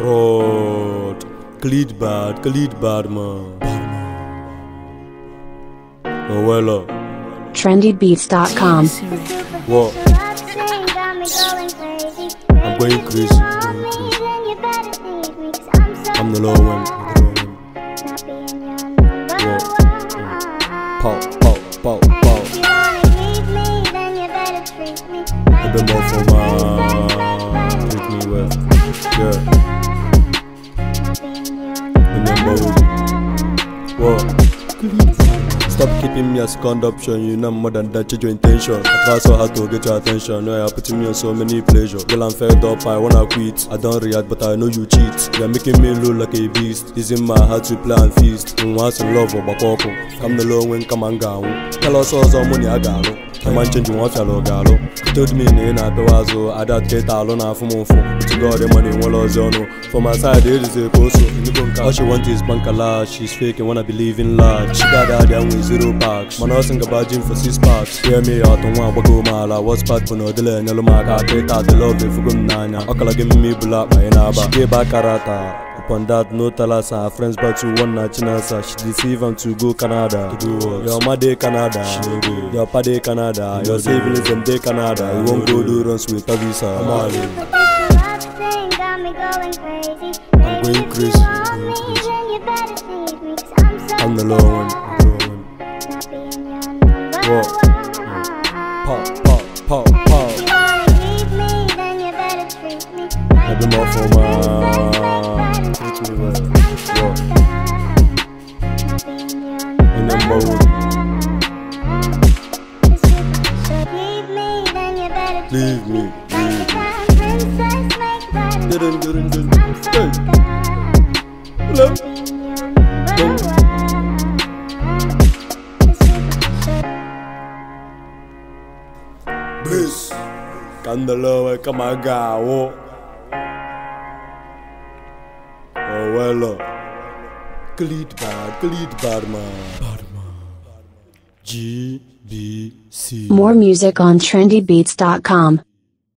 Rod. Khalid bad man. Oh well. Trendybeats.com. What? I'm going crazy. I'm the low one. Pow. A bit more for my treat me well. Yeah. Remember what? Stop keeping me as second option, you know more than that, change your intention. I try so hard to get your attention, now you're putting me on so many pleasure. Girl, I'm fed up, I wanna quit. I don't react, but I know you cheat. You're making me look like a beast. It's in my heart to play and feast. Once in love or bakoko. Come the low when come and go. Tell us all some money I got. Come and change one fellow galo. Told me in a pewazo, I don't get alone for my phone. But you got the money, one loss, you know. For my side, it is a coso. All she wants is bankala, she's fake and wanna believe in large. She got out there with 0 packs. Man, I sing about gym for 6 packs. Hear me out on one, go mala. What's part for no delay? And yellow mark, I get out the love if you go nanya. Okala give me black by an she gave back karata. Upon that, no tell us her friends, but you want Chinasa. She deceive him to go Canada. To do what? Your mother Canada. Your paddy Canada. Your savings them day Canada. You won't go do runs with a visa. I'm going crazy. I'm the low one. What? Pow. I've been more for my. What? Remember what? Leave me. Hey. Hello. Bliss. Candelo, come on, go. Oh well. Khalid bad man. GBC. More music on trendybeats.com.